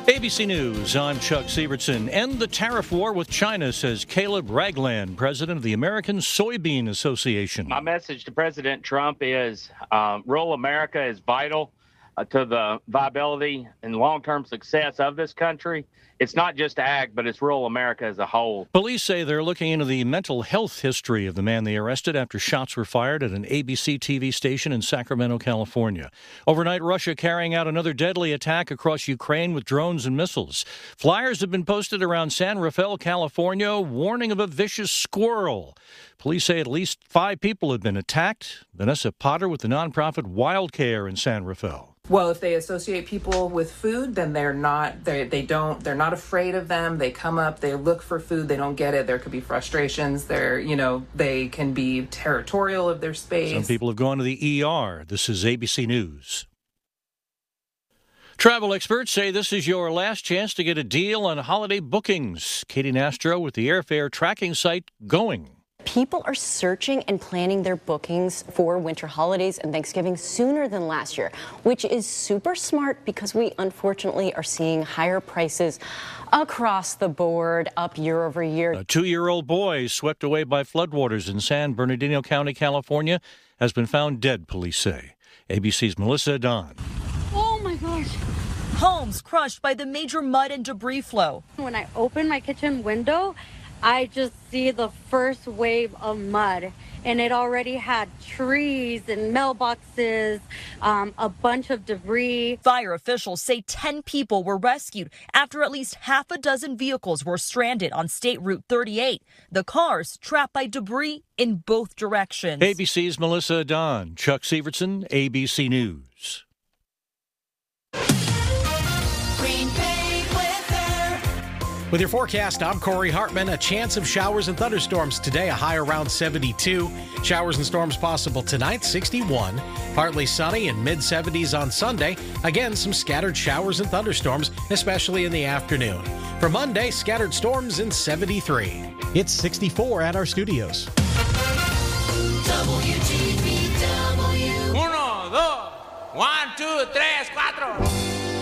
ABC News, I'm Chuck Sievertson. End the tariff war with China, says Caleb Ragland, president of the American Soybean Association. My message to President Trump is rural America is vital to the viability and long-term success of this country. It's not just ag, but it's rural America as a whole. Police say they're looking into the mental health history of the man they arrested after shots were fired at an ABC TV station in Sacramento, California. Overnight, Russia carrying out another deadly attack across Ukraine with drones and missiles. Flyers have been posted around San Rafael, California, warning of a vicious squirrel. Police say at least 5 people have been attacked. Vanessa Potter with the nonprofit Wild Care in San Rafael. Well, if they associate people with food, then they're not afraid of them. They come up, they look for food, they don't get it. There could be frustrations. They can be territorial of their space. Some people have gone to the ER. This is ABC News. Travel experts say this is your last chance to get a deal on holiday bookings. Katie Nastro with the airfare tracking site Going. People are searching and planning their bookings for winter holidays and Thanksgiving sooner than last year, which is super smart because we unfortunately are seeing higher prices across the board, up year over year. A 2-year-old boy swept away by floodwaters in San Bernardino County, California, has been found dead, police say. ABC's Melissa Don. Oh my gosh. Homes crushed by the major mud and debris flow. When I open my kitchen window, I just see the first wave of mud, and it already had trees and mailboxes, a bunch of debris. Fire officials say 10 people were rescued after at least half a dozen vehicles were stranded on State Route 38. The cars trapped by debris in both directions. ABC's Melissa Don, Chuck Sievertson, ABC News. With your forecast, I'm Corey Hartman. A chance of showers and thunderstorms today, a high around 72. Showers and storms possible tonight, 61. Partly sunny and mid-70s on Sunday. Again, some scattered showers and thunderstorms, especially in the afternoon. For Monday, scattered storms in 73. It's 64 at our studios. WGBW. 1, 2, 1, 2, 3, 4.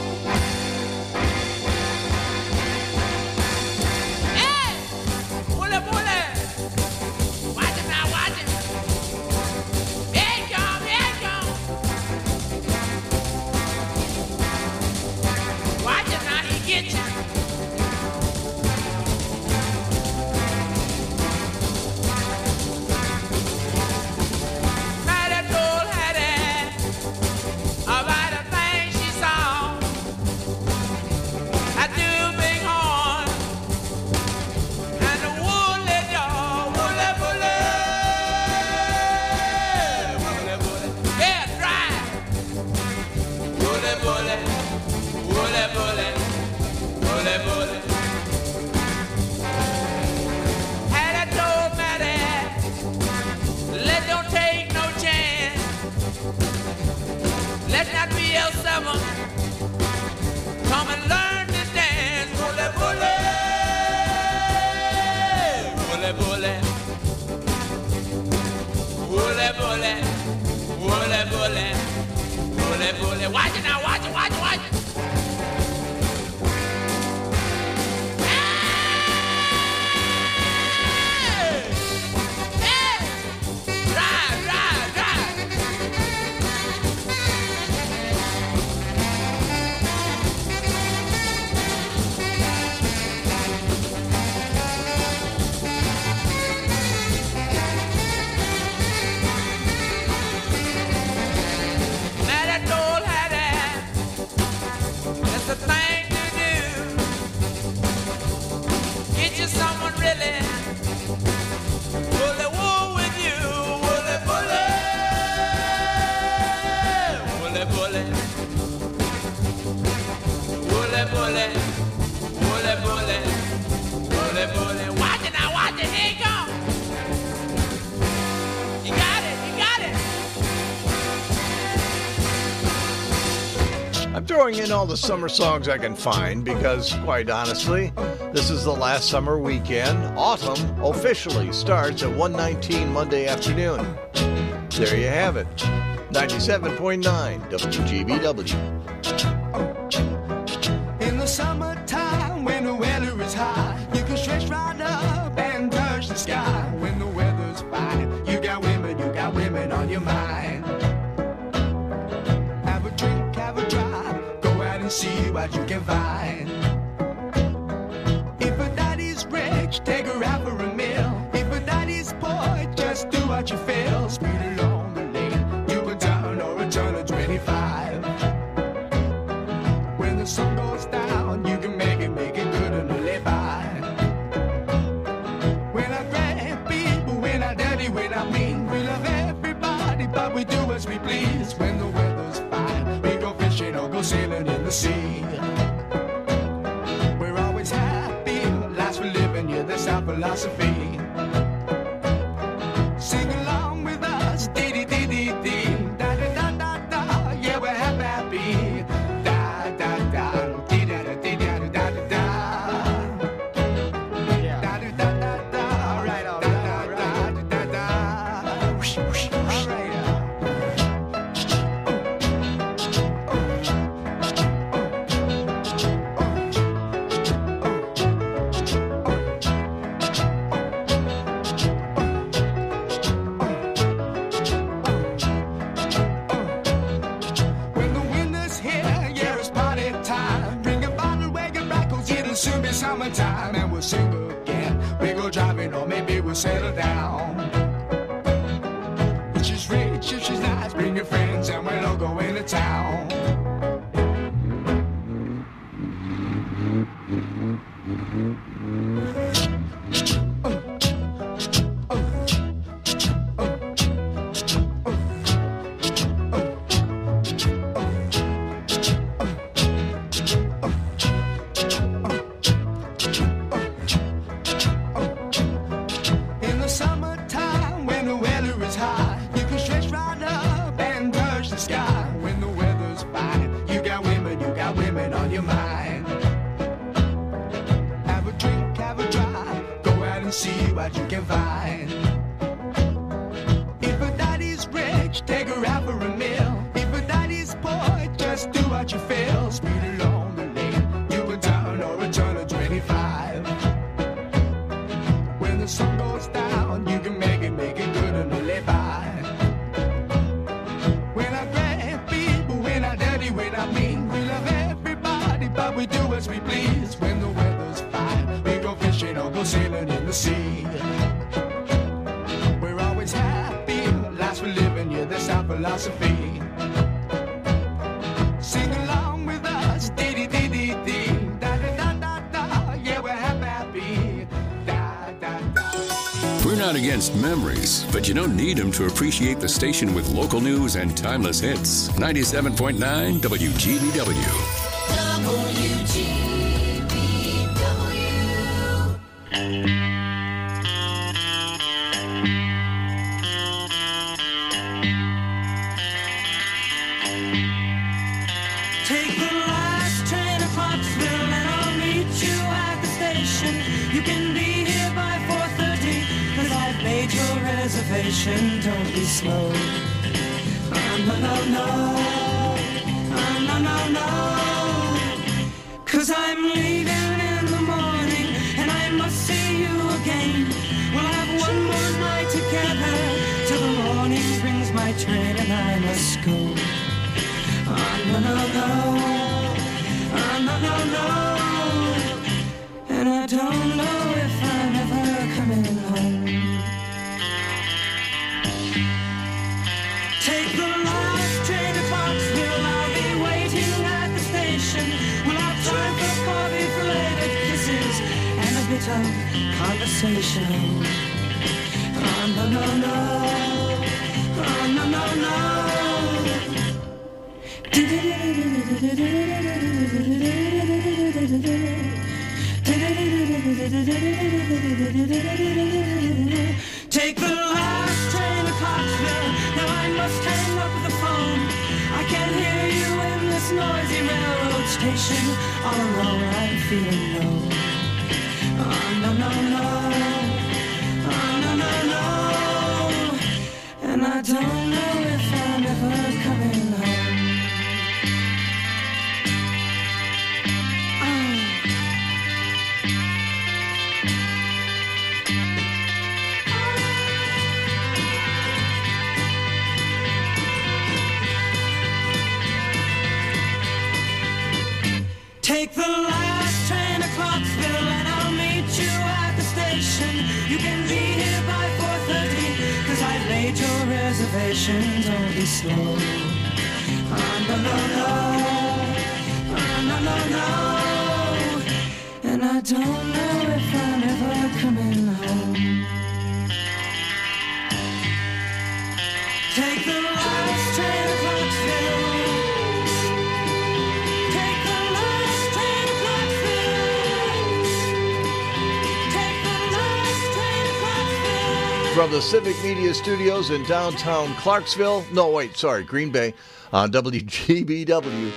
Watch it now, watch it. Throwing in all the summer songs I can find because, quite honestly, this is the last summer weekend. Autumn officially starts at 1:19 Monday afternoon. There you have it. 97.9 WGBW. In the summer and see what you can find. If a daddy's rich, take her out for a meal. If a daddy's poor, just do what you feel. Speed along the lane, you can turn or a turn of 25. When the sun goes down, you can make it good and live by. When I grab people, when I dirty, when I mean, we love everybody, but we do as we please. When the weather's fine, we go fishing or go sailing in the sea. We're always happy, life's for living, yeah, that's our philosophy. Sing along with us, dee-dee-dee-dee-dee, da-da-da-da-da, yeah, we're happy, da-da-da, dee-da-da-dee-da-da-da-da. Da-da-da-da-da, all right, all right, da-da-da-da-da. Whoosh, whoosh, all right. When the winter's here, yeah, it's party time. Bring a bottle, wake it back, 'cause it'll soon be summertime. And we'll sing again. We go driving, or maybe we'll settle down. If she's rich, if she's nice, bring your friends, and we'll all go into town. In the summertime, when the weather is hot, you can stretch right up and touch the sky. When the weather's fine, you got women on your mind. Have a drink, have a drive, go out and see what you can find. If a daddy's rich, take her out for a meal. If a daddy's poor, just do what you feel. Speed along the lane, you can turn or a turn of 25. When the sun goes down, you can make it good and live by. When I grab people, when I dirty, when I mean, we love everybody, but we do as we please. When the weather's fine, we go fishing or go sailing in the sea. We're always happy, life's for living, yeah, that's our philosophy. Sing along with us, dee-dee-dee-dee-dee, da-da-da-da-da, yeah, we're happy, da-da-da. We're not against memories, but you don't need them to appreciate the station with local news and timeless hits. 97.9 WGBW. Take the last train to Clarksville and I'll meet you at the station. You can be here by 4:30, 'cause I've made your reservation. Don't be slow. No, no, no. No, no, no. 'Cause I'm leaving in the morning and I must see you again. We'll have one more night together till the morning brings my train and I must go. No, no, no. No, no, no. And I don't know if I'm ever coming home. Take the last train to Clarksville. I'll be waiting at the station. We'll have time for coffee, related kisses, and a bit of conversation. No, no, no. No, no, no. Take the last train to Clarksville. Now I must hang up the phone. I can't hear you in this noisy railroad station. All alone I'm feeling low. No, no, no. No, no, no. And I don't know if I'm ever coming home. Take the last train to Clarksville and I'll meet you at the station. You can be here by 4:30, 'cause I've made your reservation. Don't be slow. No, no, no. No, no, no. And I don't know if I'm ever coming home. Take the last train to Clarksville. Take the last train to Clarksville. Take the last train to Clarksville. From the Civic Media Studios in downtown Clarksville. No, wait, sorry, Green Bay on WGBW.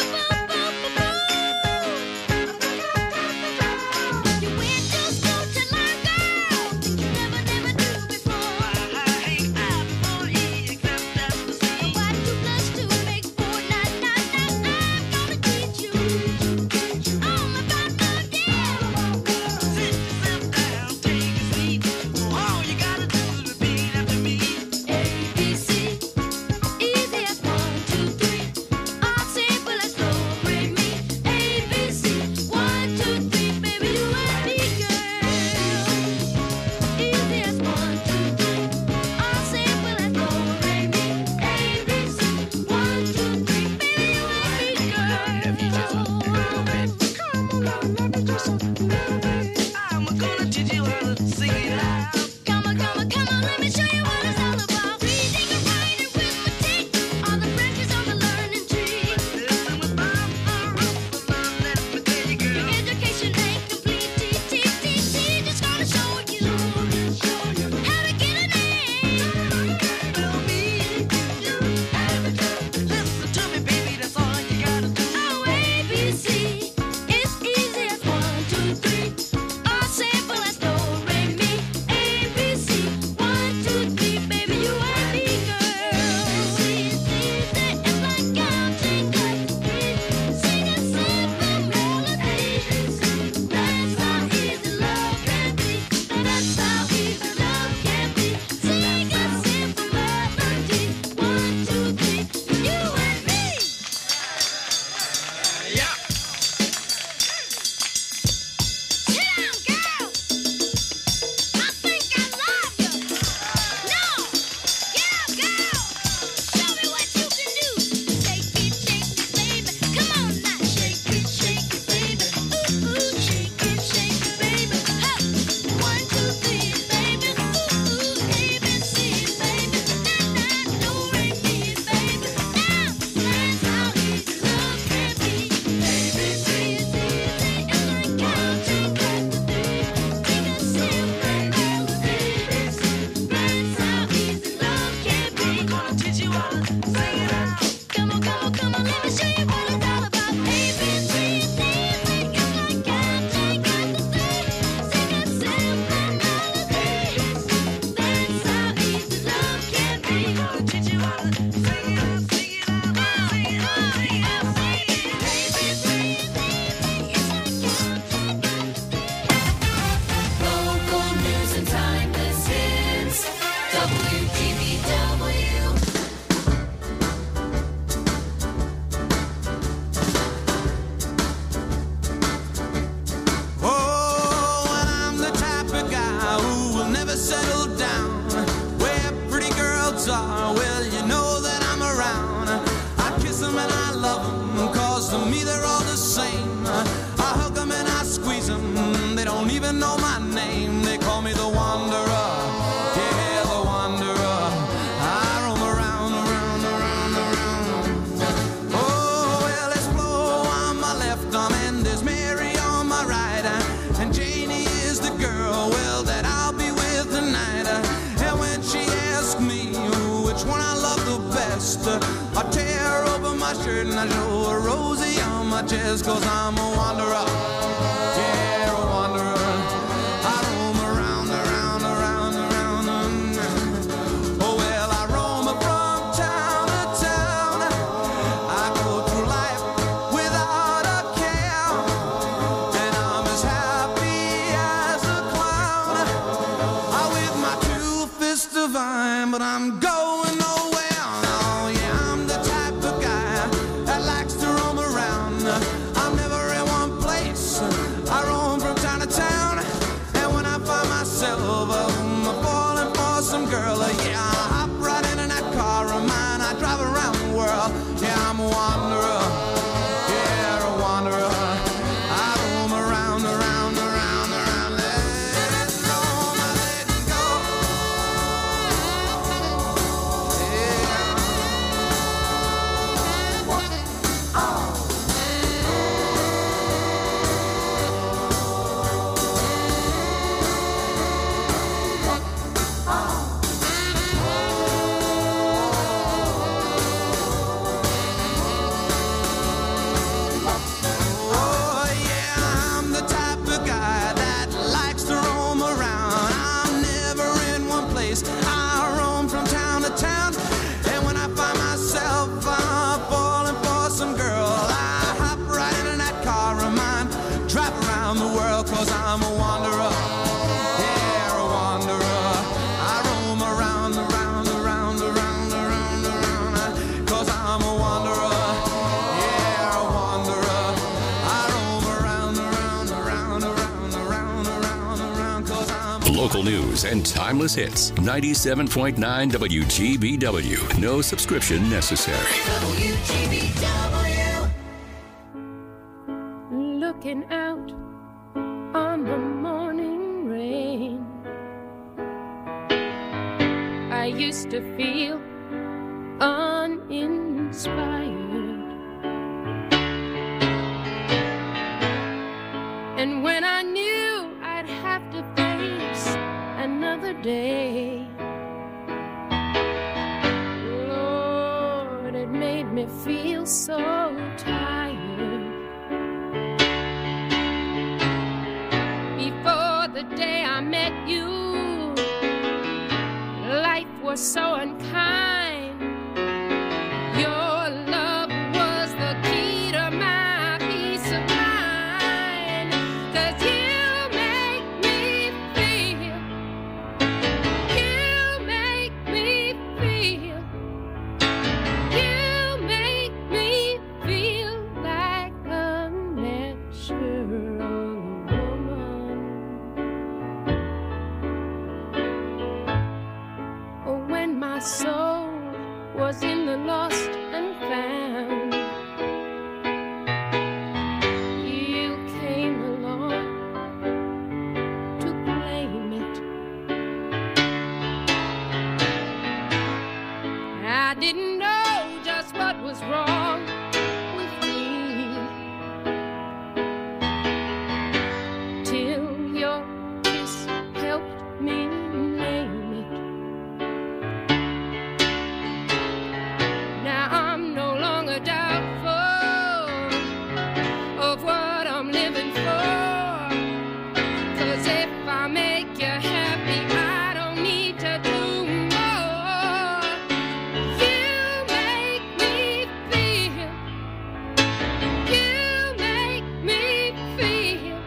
But I'm going nowhere. Oh, yeah, I'm the type of guy that likes to roam around. I'm never in local news and timeless hits. 97.9 WGBW. No subscription necessary. WGBW. Looking out on the morning rain, I used to feel uninspired. And when I knew I'd have to face another day, Lord, it made me feel so tired. Before the day I met you, life was so unkind. Your love was the key to my peace of mind. 'Cause you make me feel, you make me feel, you make me feel like a natural woman. When my soul was in the lost and found, you came along to claim it. I didn't know just what was wrong with me till your kiss helped me name it. Now I'm no longer doubtful of what I'm living for. 'Cause if I make you happy, I don't need to do more. You make me feel, you make me feel,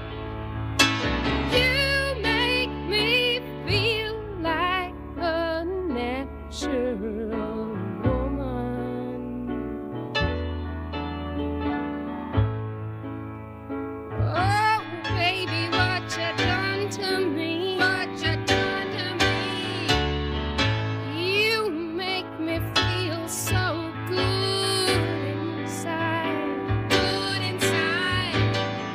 you make me feel like a natural woman. Oh, baby, what you done to me? What you done to me? You make me feel so good inside, good inside.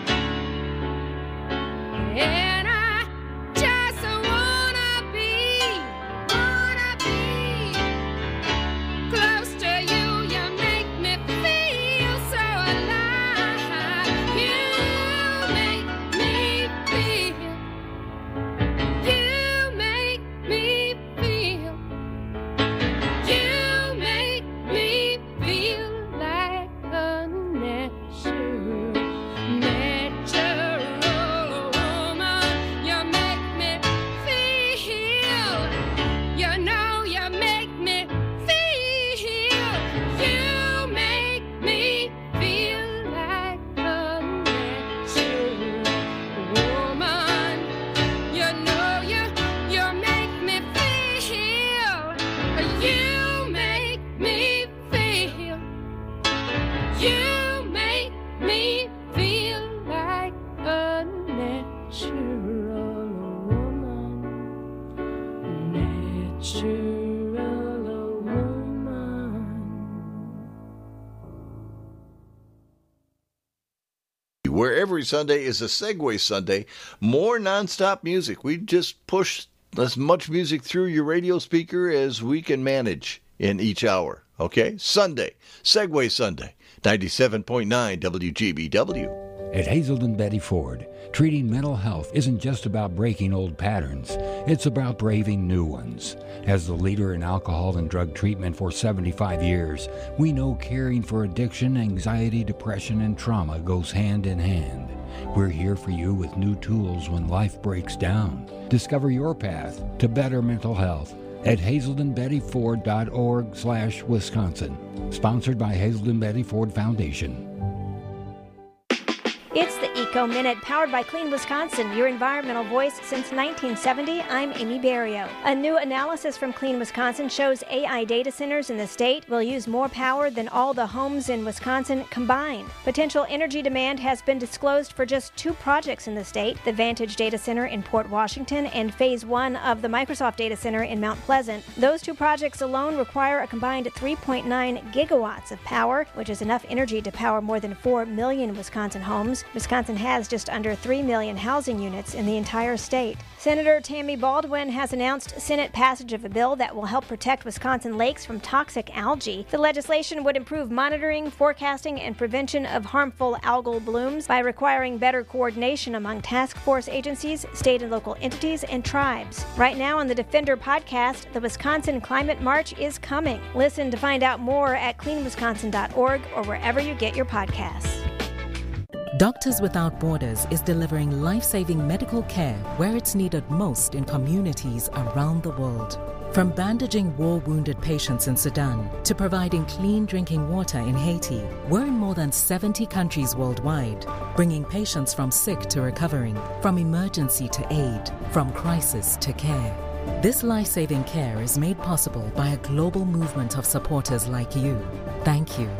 And I just wanna be close to you. You make me feel so alive. You make me feel, you make me feel, you make me feel like a natural woman. You make me feel, you know you make me feel, you make me feel like a natural woman. You know you make me feel, you make me feel, you make me feel like a natural woman, natural woman. Where every Sunday is a Segway Sunday, more nonstop music. We just push as much music through your radio speaker as we can manage in each hour. Okay? Sunday, Segway Sunday, 97.9 WGBW. At Hazelden Betty Ford, treating mental health isn't just about breaking old patterns, it's about braving new ones. As the leader in alcohol and drug treatment for 75 years, we know caring for addiction, anxiety, depression, and trauma goes hand in hand. We're here for you with new tools when life breaks down. Discover your path to better mental health at hazeldenbettyford.org/Wisconsin. Sponsored by Hazelden Betty Ford Foundation. It's the Eco Minute, powered by Clean Wisconsin, your environmental voice since 1970. I'm Amy Barrio. A new analysis from Clean Wisconsin shows AI data centers in the state will use more power than all the homes in Wisconsin combined. Potential energy demand has been disclosed for just 2 projects in the state, the Vantage Data Center in Port Washington and Phase 1 of the Microsoft Data Center in Mount Pleasant. Those 2 projects alone require a combined 3.9 gigawatts of power, which is enough energy to power more than 4 million Wisconsin homes. Wisconsin has just under 3 million housing units in the entire state. Senator Tammy Baldwin has announced Senate passage of a bill that will help protect Wisconsin lakes from toxic algae. The legislation would improve monitoring, forecasting, and prevention of harmful algal blooms by requiring better coordination among task force agencies, state and local entities, and tribes. Right now on the Defender podcast, the Wisconsin Climate March is coming. Listen to find out more at cleanwisconsin.org or wherever you get your podcasts. Doctors Without Borders is delivering life-saving medical care where it's needed most in communities around the world. From bandaging war-wounded patients in Sudan to providing clean drinking water in Haiti, we're in more than 70 countries worldwide, bringing patients from sick to recovering, from emergency to aid, from crisis to care. This life-saving care is made possible by a global movement of supporters like you. Thank you.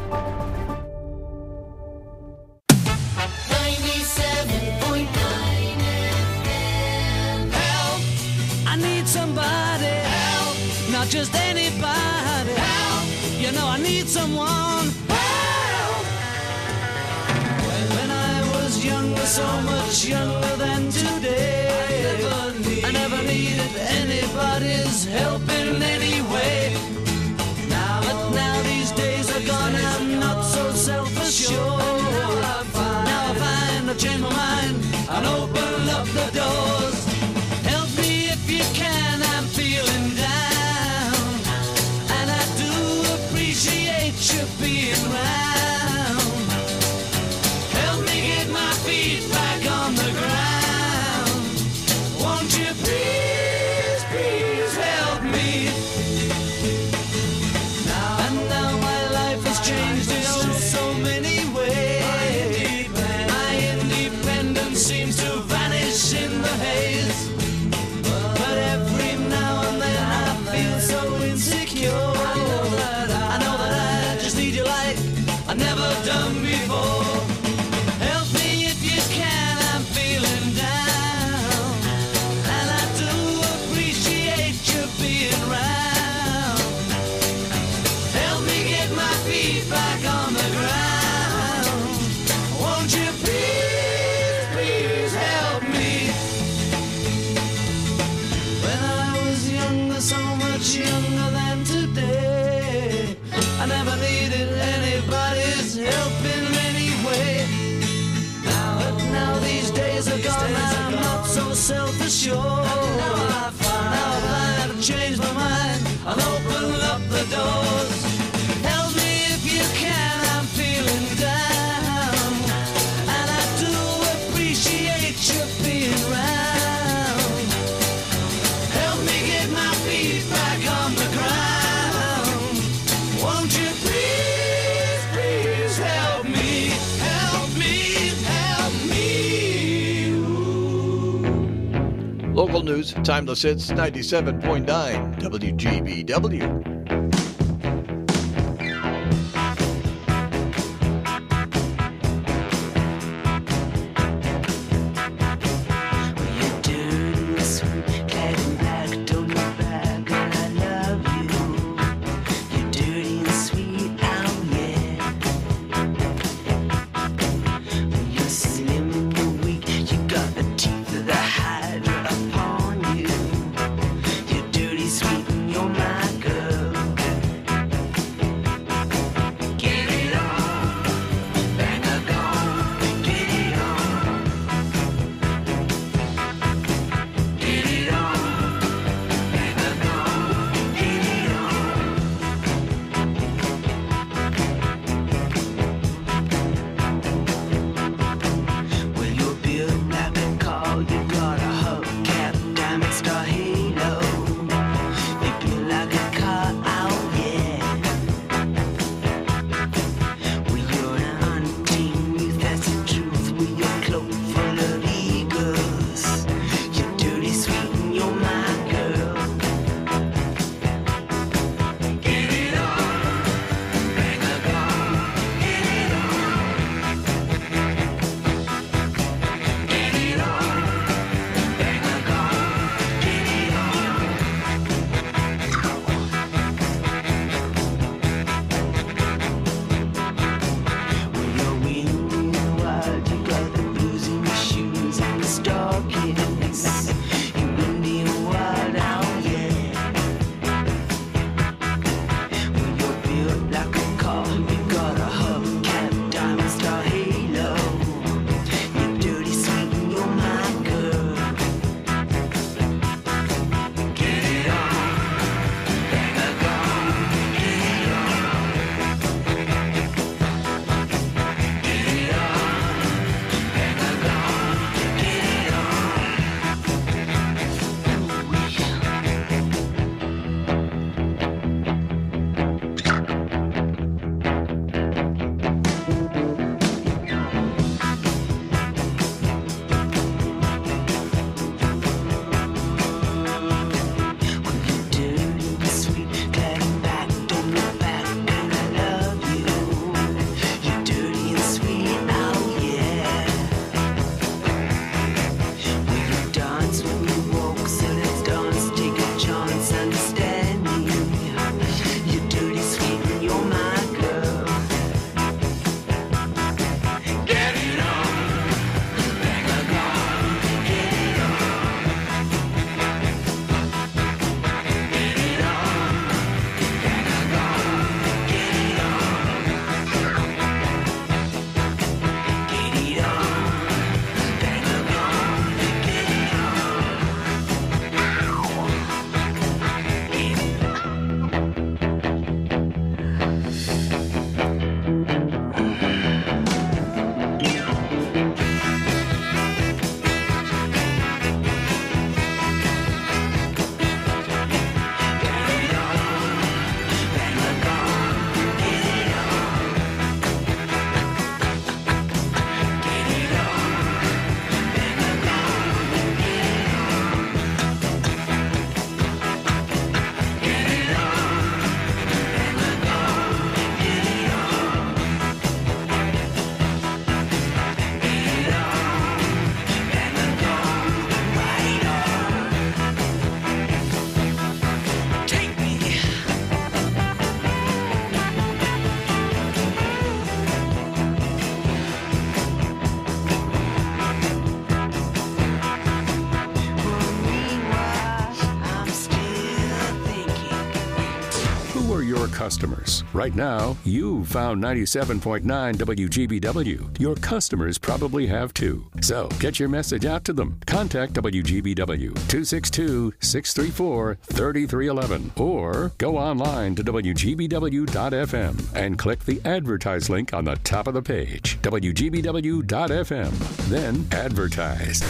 Somebody help, not just anybody help. You know I need someone help. When I was younger, so much younger than today, I never needed anybody's help in any way. Now these days are gone, I'm not so self-assured. Now I find I've changed my mind and open up the doors. Feeling down, and I do appreciate you being around. Help me get my feet back on the ground. Won't you please, please help me? Now my life has changed in so many ways. My independence seems to vanish in the haze. But every now and then I feel so insecure. I know that I just need you like I've never done before. Help me if you can, I'm feeling down. And I do appreciate you being around. Help me get my feet back on the ground. Won't you please, please help me? So much younger than today, I never needed anybody's help in any way. Now these days are gone, I'm not so self-assured. Now I find I've changed my mind and open up the doors. Help me if you can, I'm feeling down, and I do appreciate you being around. Back on the ground. Won't you please, please help me? Help me, help me. Ooh. Local news, Timeless Hits, 97.9 WGBW. You're dirty, sweet, and you're my girl. customers. Right now, you've found 97.9 WGBW. Your customers probably have too. So get your message out to them. Contact WGBW 262-634-3311 or go online to WGBW.FM and click the advertise link on the top of the page. WGBW.FM. Then advertise.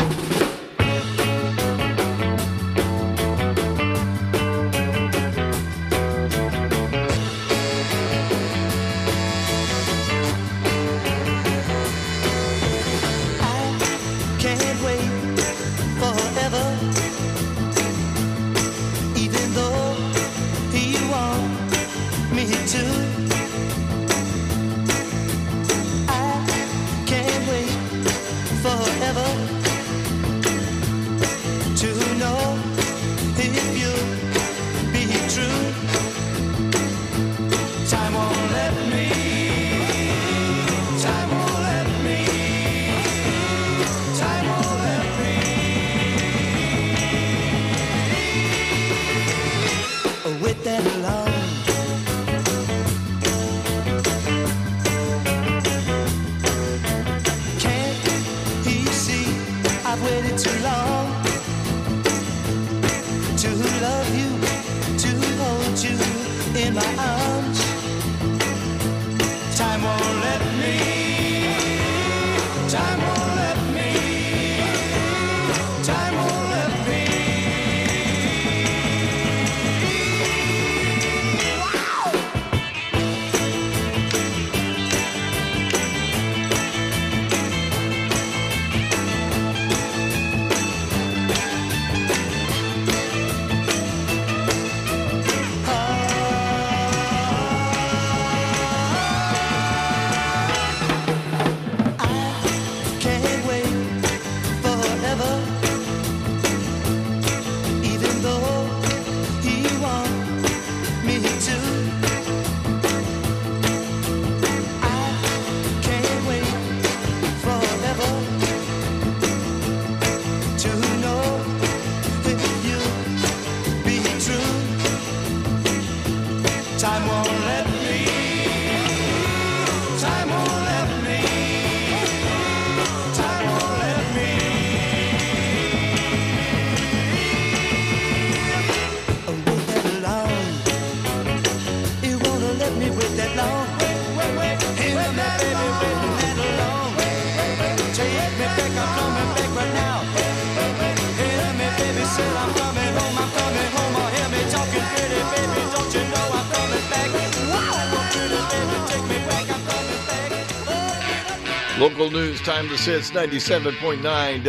Local news, time to say it's 97.9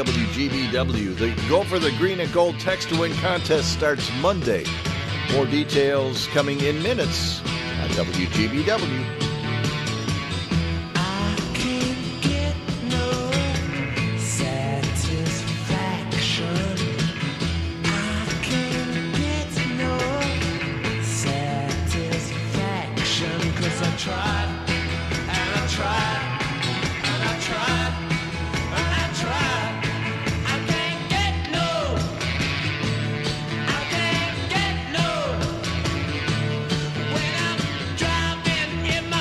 WGBW. The Go for the Green and Gold Text to Win contest starts Monday. More details coming in minutes on WGBW. In my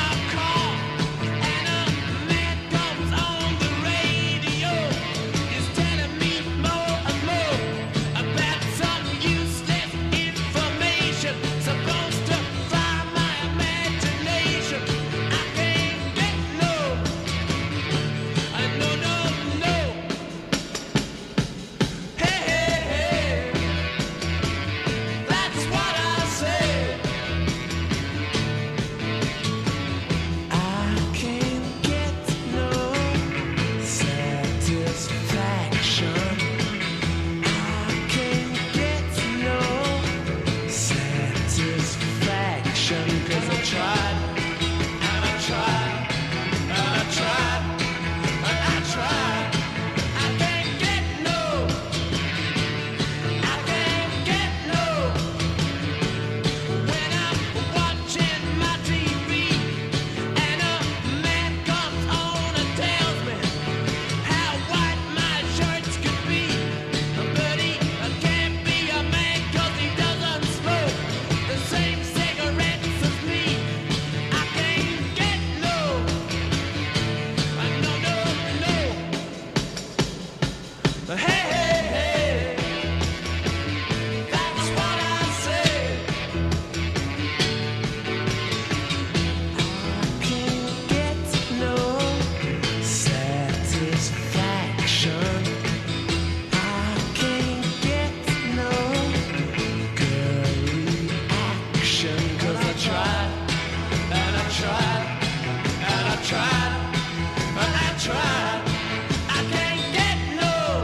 try. I can't get no.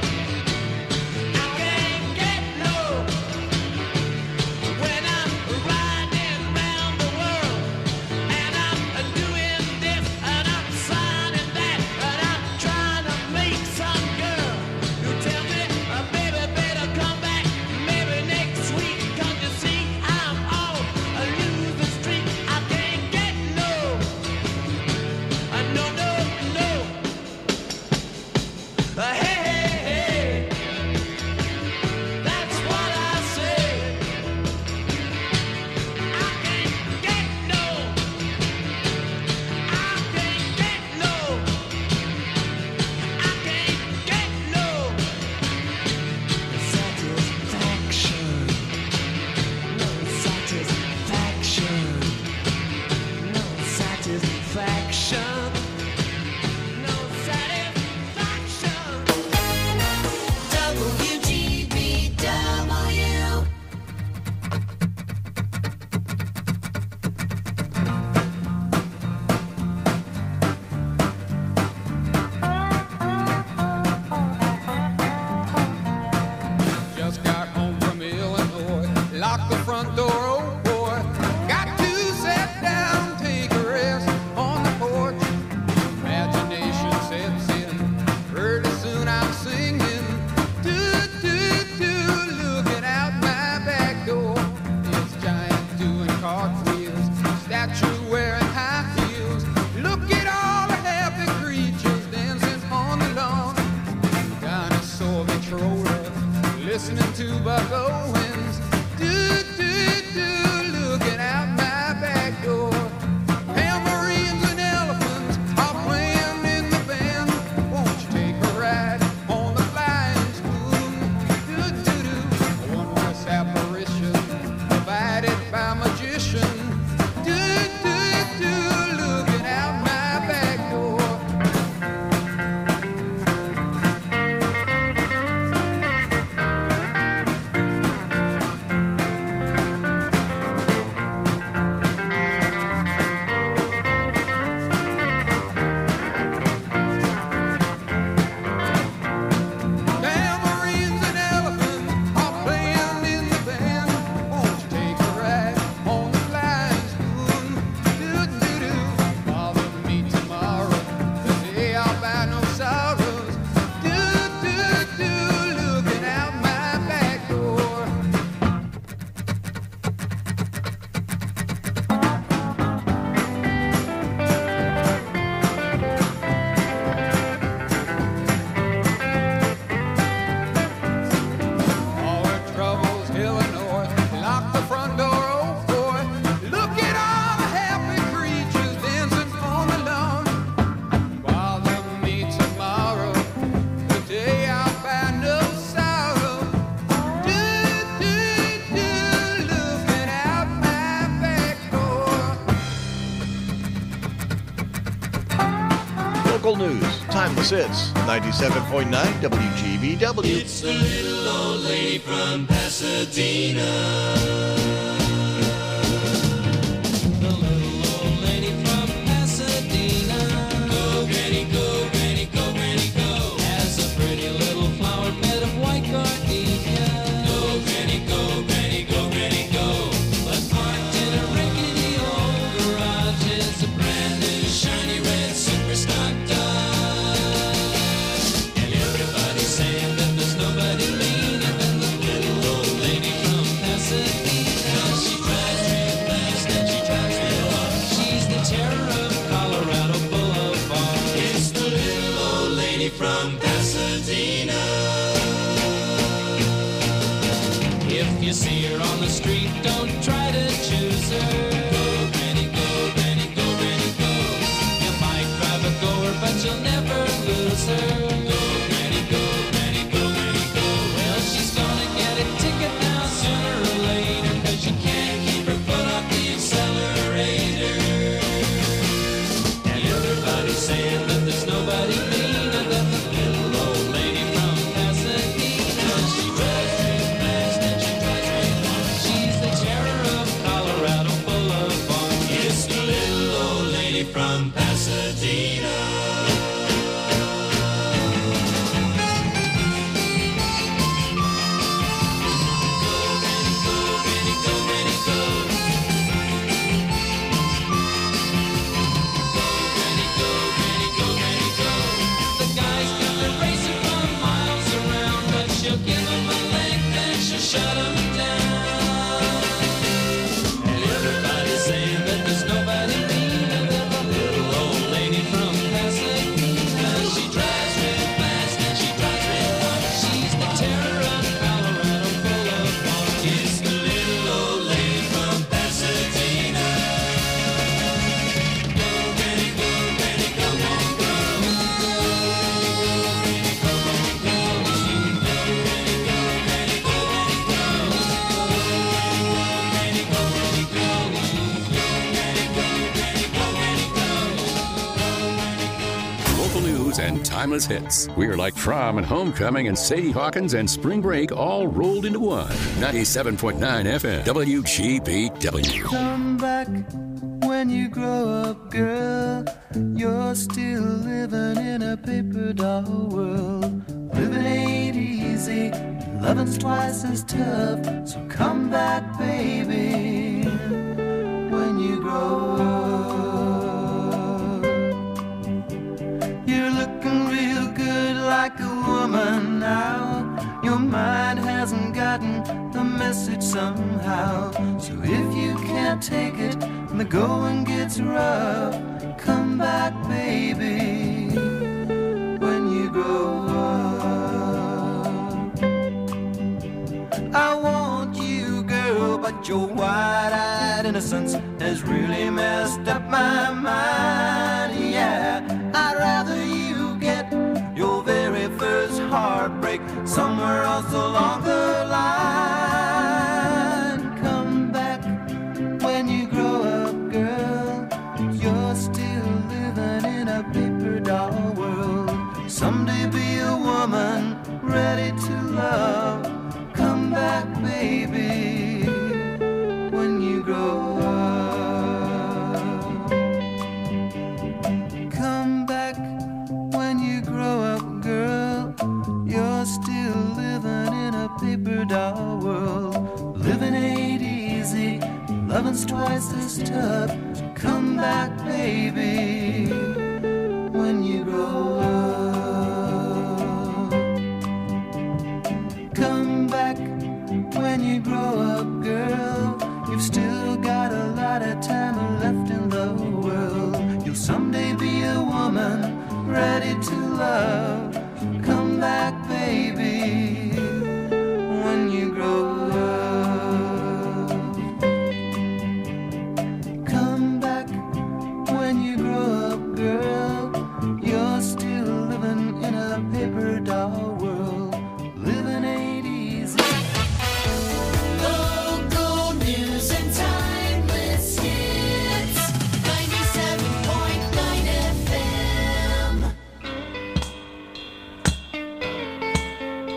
I can't get no. When I'm riding around the world and I'm doing this and I'm signing that and I'm trying to make some girl who tell me, baby, better come back maybe next week. Come to see I'm on a losing streak. I can't get no. No, no, no. Hey, hey, hey. That's what I say. I can't get no. I can't get no. I can't get no satisfaction. No satisfaction. No satisfaction. No satisfaction. WGBW. Just got home from Illinois, locked the front door, oh boy. Got to sit down, take a rest on the porch. Imagination sets in, pretty soon I'm singing. Looking out my back door. It's giants doing cartwheels, statue wearing high heels. Look at all the happy creatures dancing on the lawn. Dinosaur controller, listening to Buck Owens. Looking out my back door. Tambourines and elephants are playing in the band. Won't you take a ride on the flying spoon? A wondrous apparition provided by magician. Looking out my back door. Tambourines and elephants are playing in the band. Won't you take a ride on the flying spoon? Bother me tomorrow, the day I'll buy no sorrows. Looking out my back door. All her troubles, Illinois, lock the front door, oh boy. Look at all the happy creatures dancing on the lawn. Bother me tomorrow, the day I'll find no sorrow. Looking out my back door. Local news, timeless hits, 97.9 WGBW. It's the little old lady from Pasadena. The little old lady from Pasadena. Go, granny, go, granny, go, granny, go. Has a pretty little flower bed of white gardenia. Go, granny, go, granny, go, granny, go. But parked in a rickety old garage is a brand new shiny red super stock Dodge. And everybody's saying that there's nobody meaner than the little old lady from Pasadena. She drives real fast and she drives real hard. She's the terror of Colorado Boulevard. It's the little old lady from Pasadena. If you see her on the street, don't try to choose her. Go, granny, go, granny, go, granny, go. You might drive a goer, but you'll never lose her. Go, granny, go, granny, go, granny, go. Well, she's gonna get a ticket now sooner or later, 'cause you can't keep her foot off the accelerator. And everybody's saying that there's nobody meaner than the little old lady from Pasadena. She drives real fast and she drives real hard. She's the terror of Colorado Boulevard. It's the little old lady from Pasadena. news and timeless hits. We're like Prom and Homecoming and Sadie Hawkins and Spring Break all rolled into one. 97.9 FM, WGBW. Come back when you grow up, girl. You're still living in a paper doll world. Living ain't easy, loving's twice as tough. So come back, baby, when you grow up. You're looking real good like a woman now. Your mind hasn't gotten the message somehow. So if you can't take it and the going gets rough, come back, baby, when you grow up. I want you, girl, but your wide-eyed innocence has really messed up my mind. Yeah, I'd rather you get your very first heartbreak somewhere else along the line. Come back when you grow up, girl. You're still living in a paper doll world. Someday be a woman ready to love. Come back, baby, when you grow up. Come back when you grow up, girl. You're still living in a paper doll world. Living ain't easy, loving's twice as tough. Come back, baby, when you grow up. Come back when you grow up, girl. You've still got a lot of time left in the world. You'll someday be a woman ready to love. Come back, baby, when you grow up. Come back when you grow up, girl. You're still living in a paper doll world. Living ain't easy. Local news and timeless hits. 97.9 FM.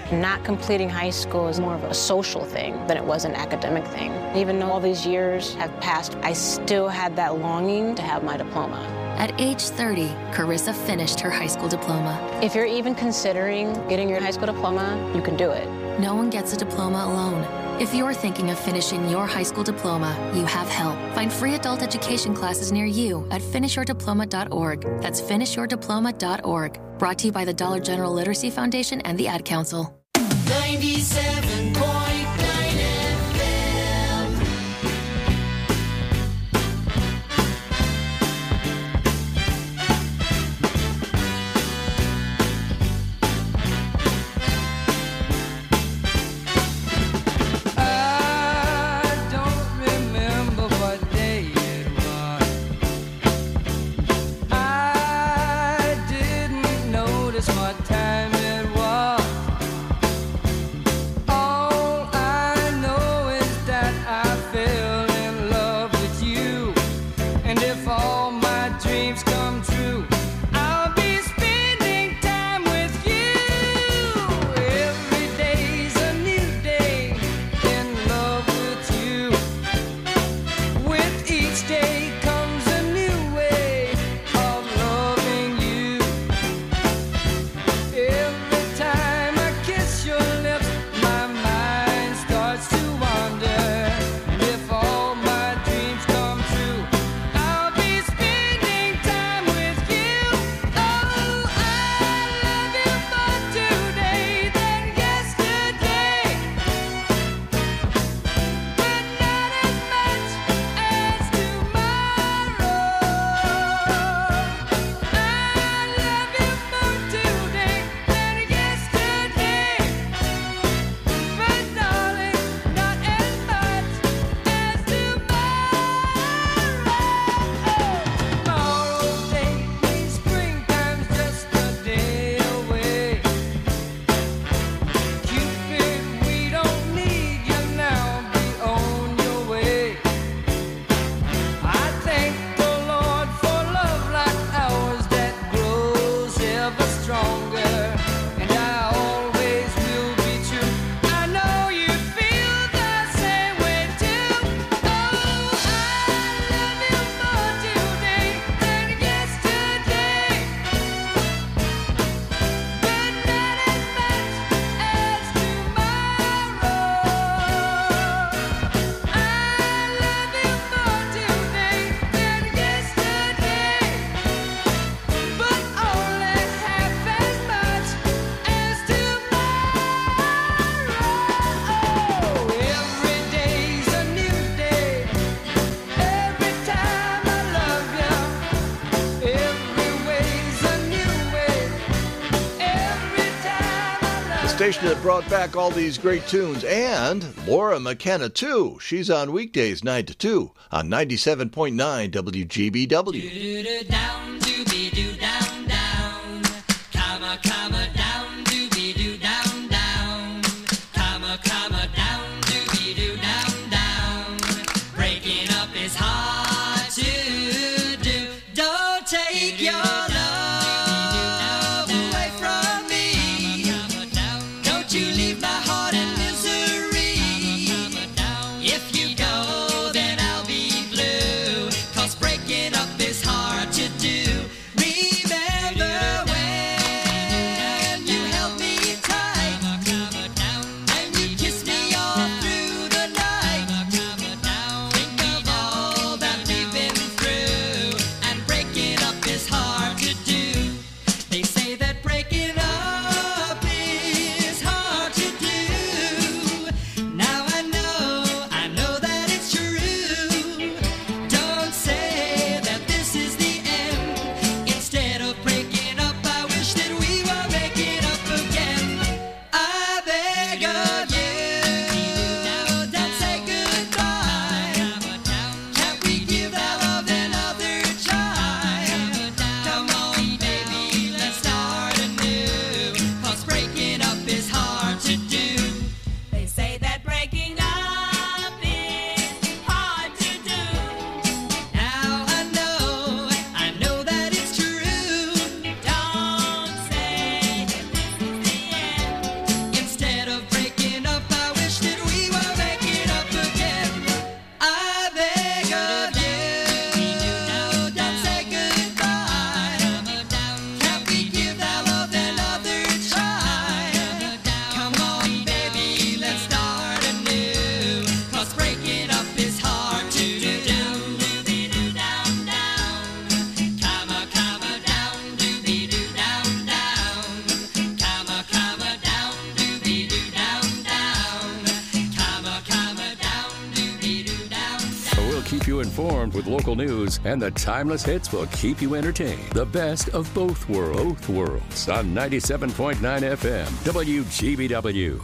Not completing high school is more of a social thing than it was an academic thing. Even though all these years have passed, I still had that longing to have my diploma. At age 30, Carissa finished her high school diploma. If you're even considering getting your high school diploma, you can do it. No one gets a diploma alone. If you're thinking of finishing your high school diploma, you have help. Find free adult education classes near you at finishyourdiploma.org. That's finishyourdiploma.org. Brought to you by the Dollar General Literacy Foundation and the Ad Council. 97.9 FM. I don't remember what day it was. I didn't notice what time it was. All I know is that I fell in love with you. And if all my dreams come true, I'll be spending time with you. Every day's a new day in love with you. With each day comes a new way of loving you. Every time I kiss your lips, my mind starts to wander. And if all my dreams come true, I'll be spending time with you. Oh, I love you more today than yesterday, but not as much as tomorrow. I love you more today than yesterday, but darling, not as much as tomorrow. Tomorrow's day means springtime's just a day away. Cupid, we don't need you now, be on your way. I thank the Lord for love like ours that grows ever stronger. And I always will be true. I know you feel the same way too. Oh, I love you more today than yesterday, but not as much as tomorrow. I love you more today than yesterday, but only half as much as tomorrow. Every day's a new day. Every time I love you, every way's a new way. Every time I love The station that brought back all these great tunes, and Laura McKenna, too. She's on weekdays 9 to 2 on 97.9 WGBW. down, doobie-doo, down, down. Comma, comma, down, doobie-doo, down, down. Comma, comma, down, doobie-doo, down, down. Breaking up is hard to do. Don't take your love away from me. Don't you leave my heart in misery. If you go, then I'll be blue. 'Cause breaking up is hard to do. informed with local news, and the timeless hits will keep you entertained. The best of both worlds on 97.9 FM, WGBW.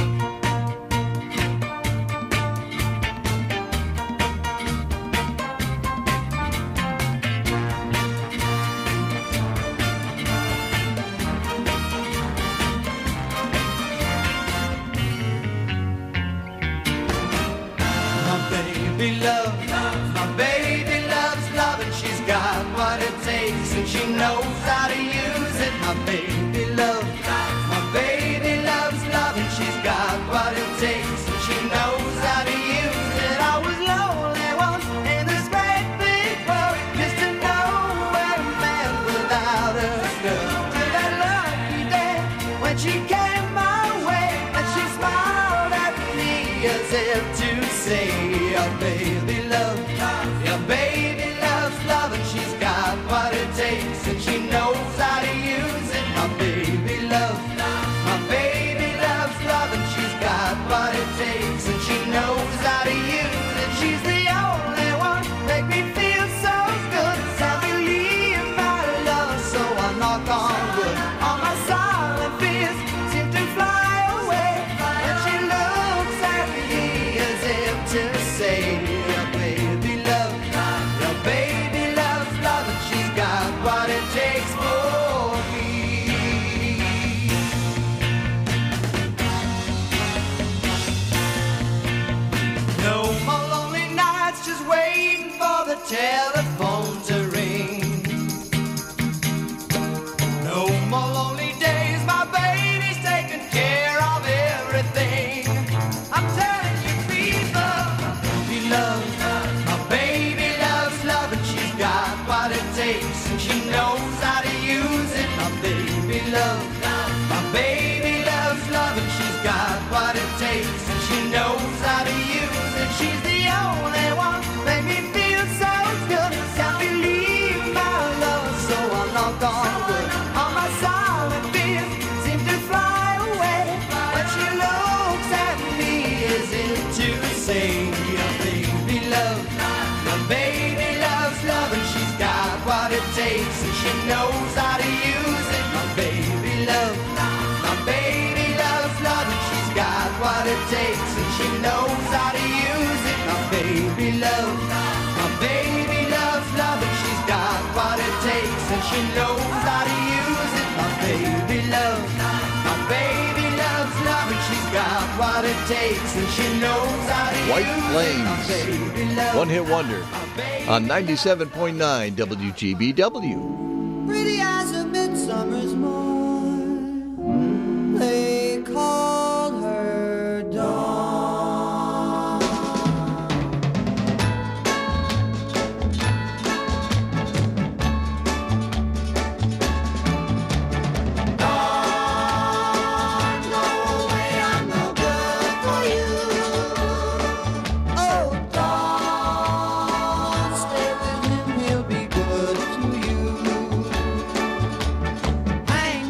Telephone to ring. No more lonely days, my baby's taking care of everything. I'm telling you, people, we love my baby loves love, and she's got what it takes, and she knows how to use it. My baby loves love, and she's got what it takes, and she knows how to use it. She's the only one make me feel so good. Can't believe my love, so I knock on wood. All my silent fears seem to fly away, but she looks at me as if to say, your baby loves love, and she's got what it takes, and she knows how to use it. My baby loves love, and she's got what it takes, and she knows how to use it. My baby loves love, and she's got what it takes, and she knows how to use it. My baby loves love, and she's got what it takes, and she knows how to White use Flames, it. one-hit wonder on 97.9 WGBW. Pretty as a midsummer's morn, they call her Dawn. Dawn, go away, I'm no good for you. Oh, Dawn, stay with him, he'll be good to you. Hang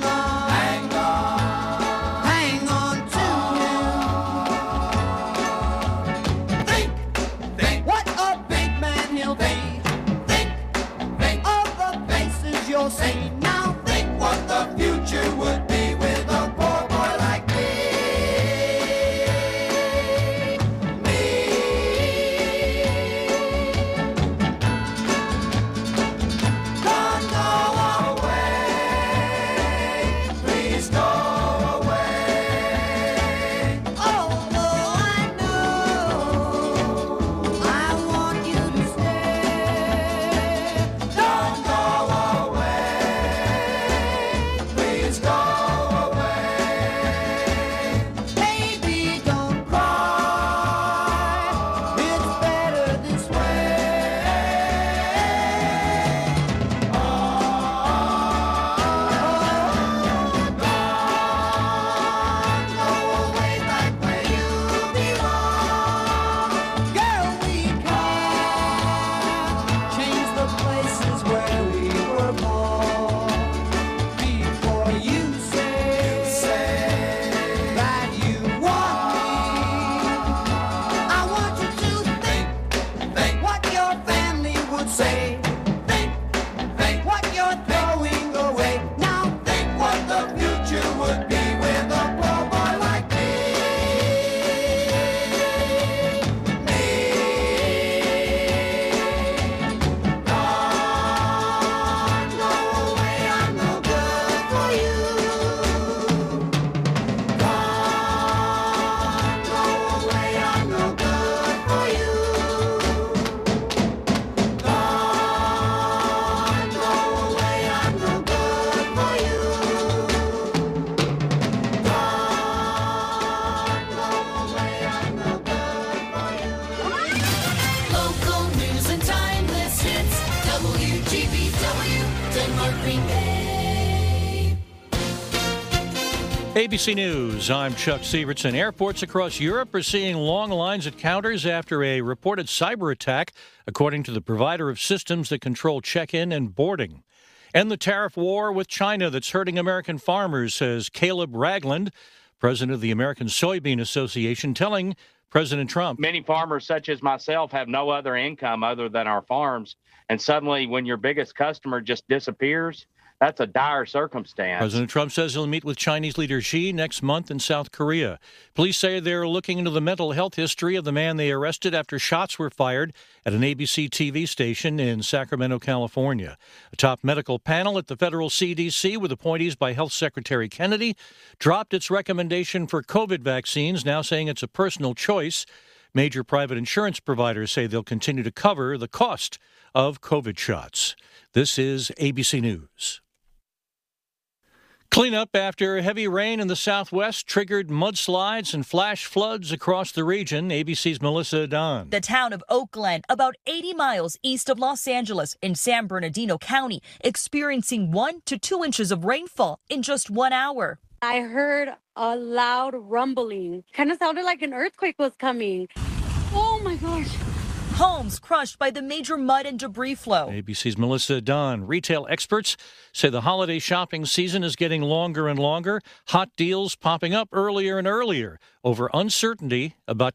ABC News, I'm Chuck Sievertson. Airports across Europe are seeing long lines at counters after a reported cyber attack, according to the provider of systems that control check-in and boarding. And the tariff war with China that's hurting American farmers, says Caleb Ragland, president of the American Soybean Association, telling President Trump. Many farmers, such as myself, have no other income other than our farms. And suddenly, when your biggest customer just disappears, that's a dire circumstance. President Trump says he'll meet with Chinese leader Xi next month in South Korea. Police say they're looking into the mental health history of the man they arrested after shots were fired at an ABC TV station in Sacramento, California. A top medical panel at the federal CDC, with appointees by Health Secretary Kennedy, dropped its recommendation for COVID vaccines, now saying it's a personal choice. Major private insurance providers say they'll continue to cover the cost of COVID shots. This is ABC News. Cleanup after heavy rain in the Southwest triggered mudslides and flash floods across the region. ABC's Melissa Dunn. The town of Oakland, about 80 miles east of Los Angeles in San Bernardino County, experiencing 1 to 2 inches of rainfall in just 1 hour. I heard a loud rumbling. Kind of sounded like an earthquake was coming. Oh my gosh. Homes crushed by the major mud and debris flow. ABC's Melissa Dunn. Retail experts say the holiday shopping season is getting longer and longer. Hot deals popping up earlier and earlier over uncertainty about